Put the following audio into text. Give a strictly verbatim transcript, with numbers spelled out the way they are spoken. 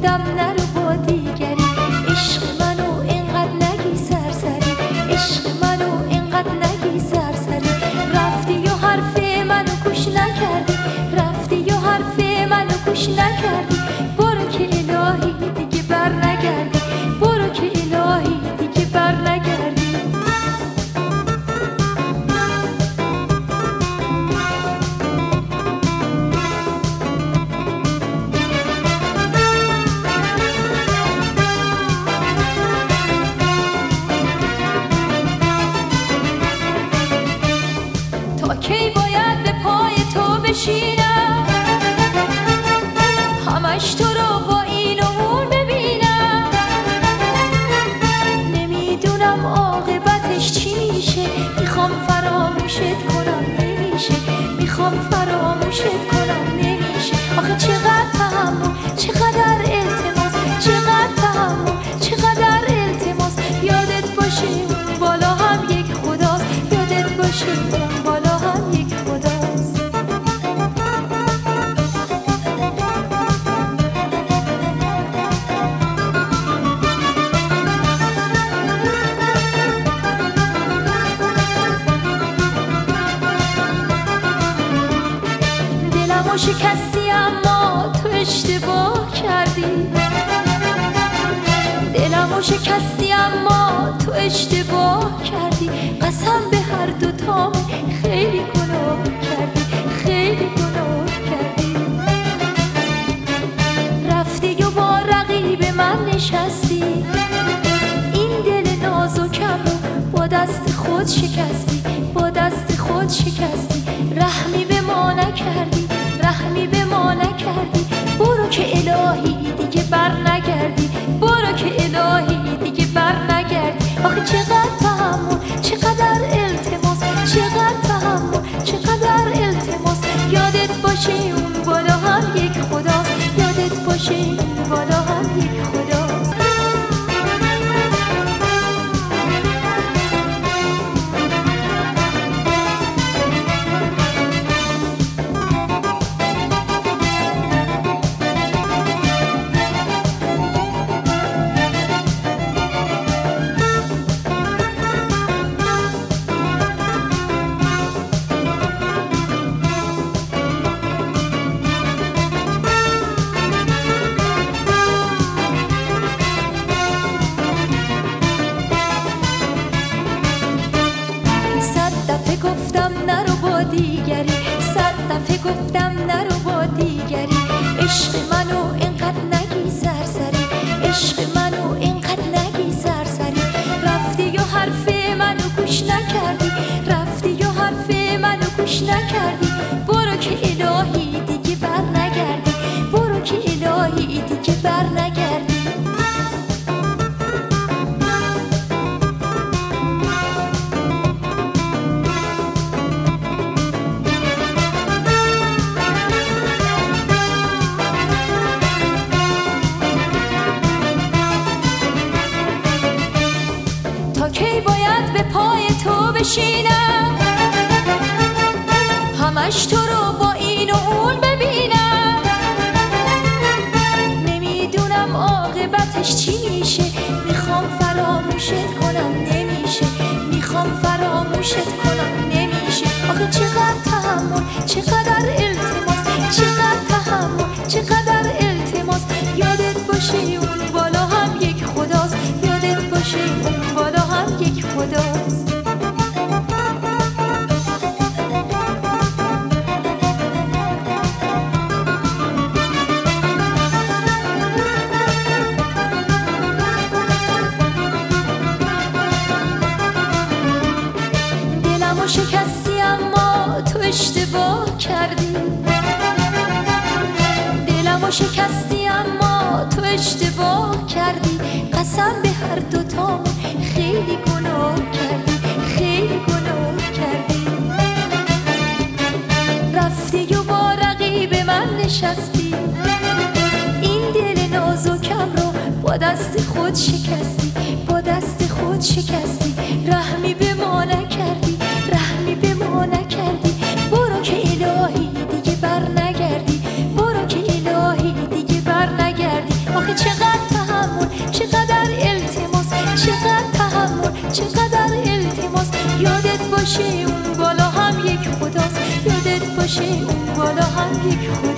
گفتم نرو با دیگری، عشق منو اینقدر نگی سرسری، عشق منو اینقدر نگی سرسری. رفتی و حرف منو گوش نکردی، رفتی و حرف منو گوش نکردی. برو که الهی دیگه بر نگردی، برو که الهی دیگه بر نگردی. تا کی باید به پای تو بشینم، همش تو رو با این و اون ببینم. نمیدونم عاقبتش چی میشه، میخوام فراموشت کنم نمیشه، میخوام فراموشت کنم نمیشه. آخه چقدر تحمل، چقدر التماس، چقدر تحمل، چقدر التماس. یادت باشه اون بالا هم یک خداست، یادت باشه اون بالا هم یک خداست. دلمو شکستی اما تو اشتباه کردی، دلمو شکستی اما تو اشتباه کردی. قسم به هر دوتام خیلی گناه کردی، خیلی گناه کردی. رفتی و با رقیب من نشستی، این دل نازکم رو با دست خود شکستی، با دست خود شکستی. رحمی به ما نکردی، رحمی به ما نکردی. برو که الهی دیگه بر نگردی، برو که الهی دیگه بر نگردی. آخه چقدر تحمل، چقدر التماس، چقدر تحمل، چقدر التماس. یادت باشه اون بالا هم یک خداست، یادت باشه اون بالا هم یک خداست. گفتم نرو با دیگری، صد دفعه گفتم نرو با دیگری. عشق منو اینقدر نگی سرسری، عشق منو اینقدر نگی سرسری. رفتی و حرف منو گوش نکردی، رفتی و حرف منو گوش نکردی. برو که الهی دیگه بر نگردی، برو که الهی دیگه بر نگردی. تا کی باید به پای تو بشینم، همش تو رو با این و اون ببینم. نمیدونم عاقبتش چی میشه، میخوام فراموشت کنم نمیشه، میخوام فراموشت کنم نمیشه. آخه چقدر تحمل، چقدر التماس، چقدر تحمل، چقدر التماس. یادت باشه اون بالا هم یک خداست، یادت باشه اون بالا هم یک خداست. دلمو شکستی اما تو اشتباه کردی، دلمو شکستی اما تو اشتباه کردی. قسم به هر دوتام خیلی گناه کردی، خیلی گناه کردی. رفتی و با رقیب من نشستی، این دل نازکم رو با دست خود شکستی، با دست خود شکستی. رحمی به ما نکردی، رحمی به ما نکردی. برو که الهی دیگه بر نگردی، برو که الهی دیگه بر نگردی. آخه باشه اون بالا هم یک خداست، یادت باشه اون بالا هم یک خداست.